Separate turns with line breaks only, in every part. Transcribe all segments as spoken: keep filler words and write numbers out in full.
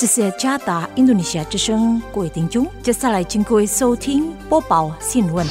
这是加达印度尼西亚之声，各位听众，接下来请各位收听播报新闻。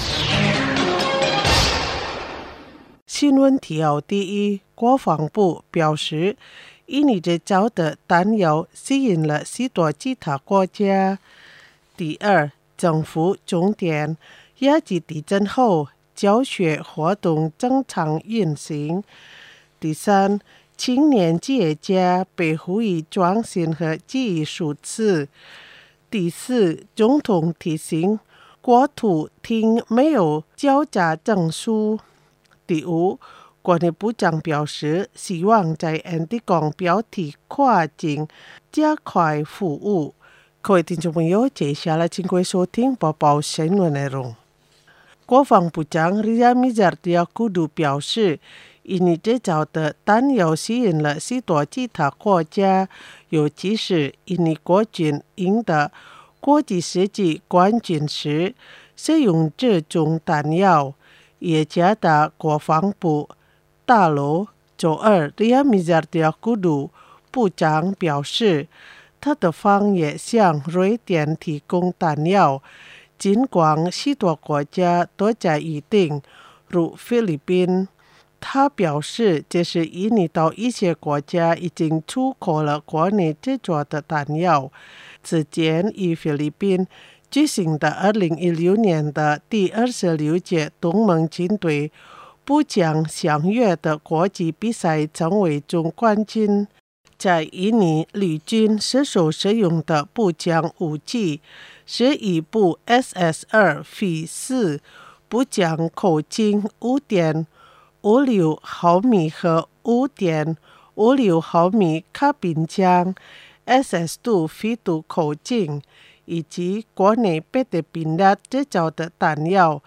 新闻提要第一，国防部表示，印尼这招的弹药吸引了许多其他国家。第二，政府重点亚级地震后教学活动正常运行。第三，青年企业家被呼吁创新和记忆数字。第四，总统提醒国土厅没有交叉证书。第五，国内部长表示，希望在安地港标题跨境加快服务。各位听众朋友，接下来请各位收听播报新闻内容。国防部长 Ria Mizar Triakudu 表示，印尼制造的弹药吸引了许多其他国家，尤其是印尼国军赢得国际射击冠军时使用这种弹药。耶加达国防部大楼周二 Ria Mizar Triakudu 部长表示，他的方也向瑞典提供弹药，尽管许多国家都在预定，如菲律宾。他表示，这是印尼到一些国家已经出口了国内制作的弹药。之前与菲律宾举行的二零一六年的第二十六届东盟军队步枪相约的国际比赛成为总冠军。在印尼陆军所使用的步枪武器是一部 S S 二 V 四 步枪口径 五点五六 毫米和 五点五六 毫米卡宾枪 S S 二 V 二 口径，以及国内贝德宾拉制造的弹药。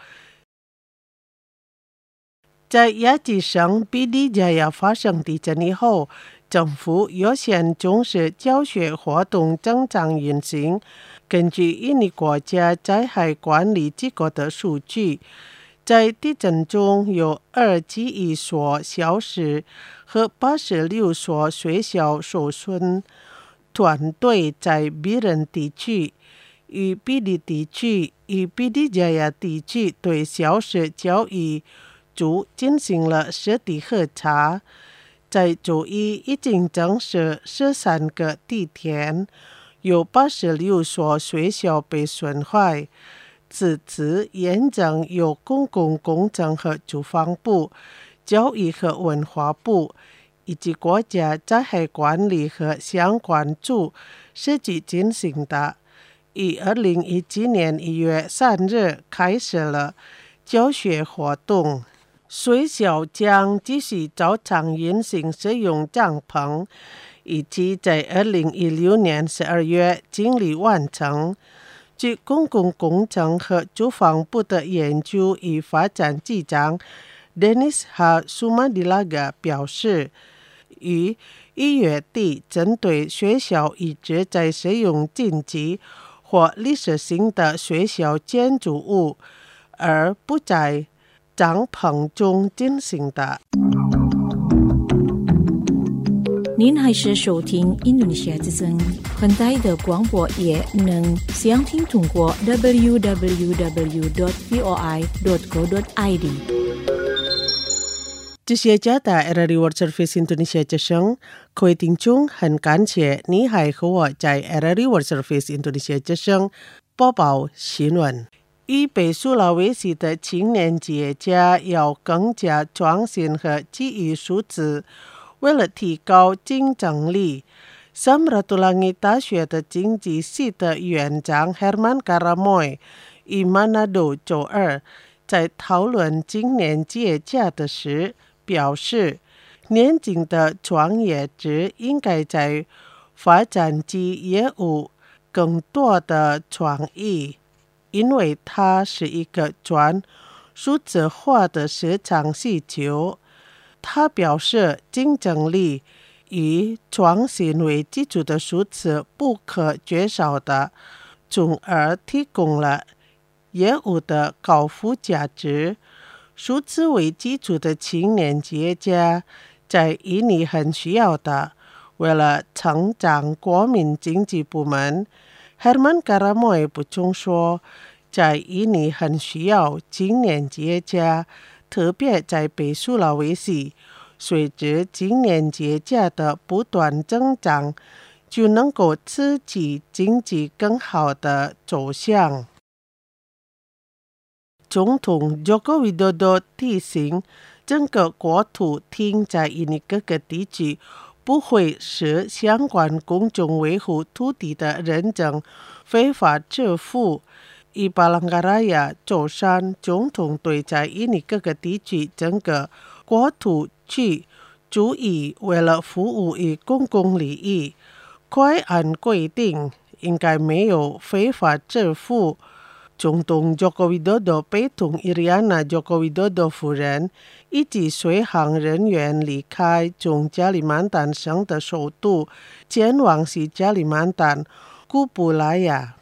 在亚吉省比利加亚发生地震以后，政府优先重视教学活动正常运行。根据印尼国家灾害管理机构的数据，在地震中有二十一所小学和八十六所学校受损。团队在比人地区与比利地区与比利加亚地区对小学教育组进行了实地核查。在周一已经证实十三个地点有八十六所学校被损坏。此次验证由公共工程和住房部、教育和文化部以及国家灾害管理和相关组实际进行的。于二零一七年一月三日开始了教学活动。学校将继续照常运行使用帐篷，以及在二零一六年十二月尽力完成。据公共工程和住房部的研究与发展局长 Dennis H. Sumadilaga 表示，于一月底针对学校一直在使用禁忌或历史性的学校建筑物，而不在帐篷中进行的。
您还是收听印度尼西亚之声，很大的广播也能详听通过 double-u double-u double-u dot voi dot co dot i d。
这是加拿大 R R I World Service 印度尼西亚之声，各位听众，很感谢你还和我在 R R I World Service 印度尼西亚之声播报新闻。与北苏拉威西的青年企业家要更加创新和基于数字，为了提高竞争力，Samratulangi大学的经济系的院长 Herman Karamoy 与 Manado 周二在讨论青年企业家的时表示，年轻的创业者应该在发展及业务更多的创意，因为它是一个专数字化的市场需求。他表示，竞争力以创新为基础的数字不可缺少的，从而提供了业务的高附加值。数字为基础的青年企业家在印尼很需要的， 为了成长国民经济部门 Herman Karamoy 补充说，在印尼很需要青年企业家，特别在北苏拉威西，随着青年企业家的不断增长，就能够刺激经济更好的走向。总统 Joko Widodo 提醒整个国土厅在印尼各个地区不会使相关公众维护土地的认证非法致富。以巴朗嘎拉亚周三，总统对在印尼各个地区整个国土区注意为了服务于公共利益，快按规定应该没有非法致富。总统 Joko Widodo 陪同 Iriana Joko Widodo 夫人以及随行人员离开从加里曼丹省的首都前往西加里曼丹古布拉亚。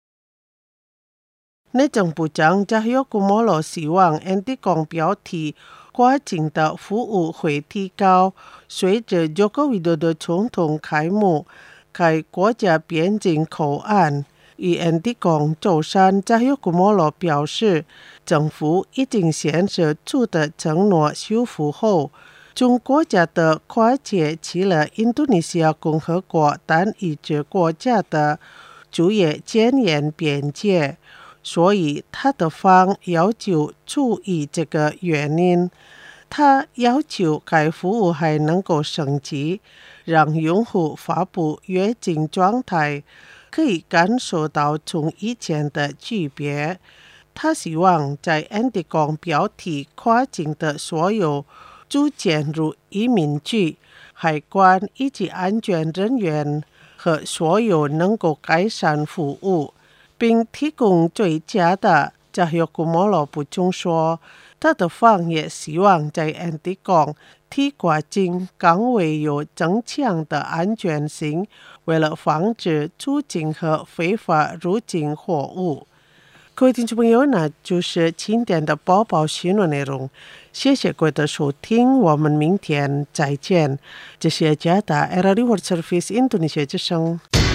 内政部长 Cahyokumolo 希望 N T 港标题跨境的服务会提高，随着 Joko Widodo 总统开幕开国家边境口岸。与 N T 港周三 Cahyokumolo 表示，政府已经显示出的承诺修复后，从国家的跨界去了印度尼西亚共和国单一制国家的主要检验边界，所以他的方要求注意这个原因。他要求该服务还能够升级，让用户发布越境状态可以感受到从以前的区别。他希望在 N T 港标题跨境的所有驻检入移民局、海关以及安全人员和所有能够改善服务并提供最佳的。Cahyokumolo 补充说，他的方也希望在 N T 港替跨境岗位有增强的安全性，为了防止出境和非法入境货物。各位听众朋友，那就是今天的播报新闻内容，谢谢各位的收听，我们明天再见。这是加拿大 R R I World Service 印度尼西亚之声。